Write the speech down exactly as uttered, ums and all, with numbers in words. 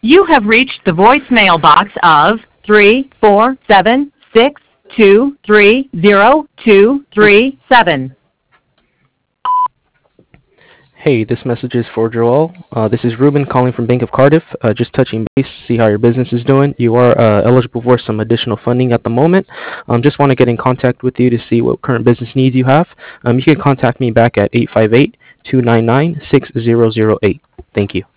You have reached the voicemail box of three four seven six two three zero two three seven. Hey, this message is for Joel. Uh, this is Ruben calling from Bank of Cardiff. Uh, just touching base, see how your business is doing. You are uh, eligible for some additional funding at the moment. Um, just want to get in contact with you to see what current business needs you have. Um, you can contact me back at eight five eight, two nine nine, six zero zero eight. Thank you.